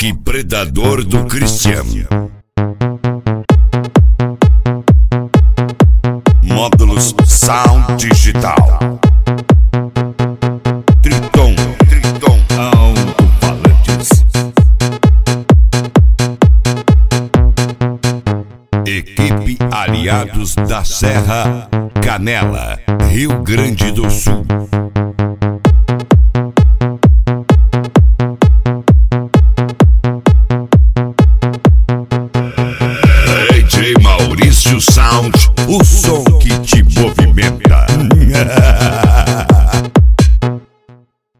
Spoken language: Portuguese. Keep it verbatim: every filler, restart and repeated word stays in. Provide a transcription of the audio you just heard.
Rock Predador do Christian. Módulos Sound Digital. Triton, Triton Alto-Falantes. Equipe Aliados da Serra, Canela, Rio Grande do Sul.